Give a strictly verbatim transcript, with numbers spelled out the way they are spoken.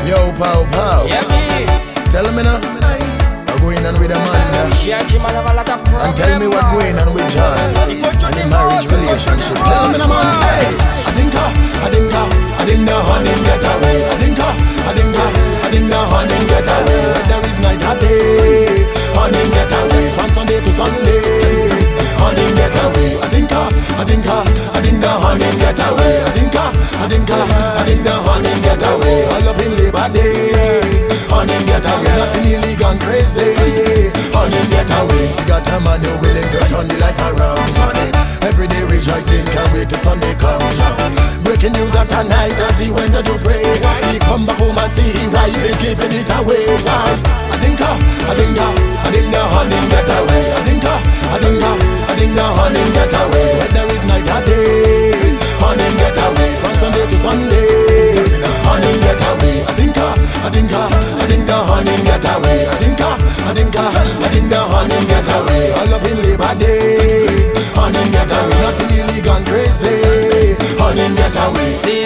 Yo, pow, pow. Yeah, me. Tell me now. I'm going on with a man now. And tell me what going on with John. And the marriage relationship. Tell me now, man. Hey. I think I, I think I, I think the honey get away. I think I, I think I, I think the honey get away. Whether it's night or day, honey get away. From Sunday to Sunday, honey get away. I think I, I think I, I think the honey get away. I think I, I think I, I think the honey get away. All up in Labor Day, honey get away. Nothing illegal and crazy, honey get away. You got a man who willing to turn the life around, honey. Every day rejoicing, can't wait till Sunday come. Breaking news after night as he went to do pray. He come back home and see his wife is giving it away. Why? I think I, I think I, I think the honey get away. I think I, I think I, I think the honey get away. Whether it's night or day, honey get away. From Sunday to Sunday, honey get away. I think I, I think I, I think the honey get away. I think I, I think I, I think the honey get away. All up in Labor Day, honey get away. Nothing illegal and crazy, honey get away.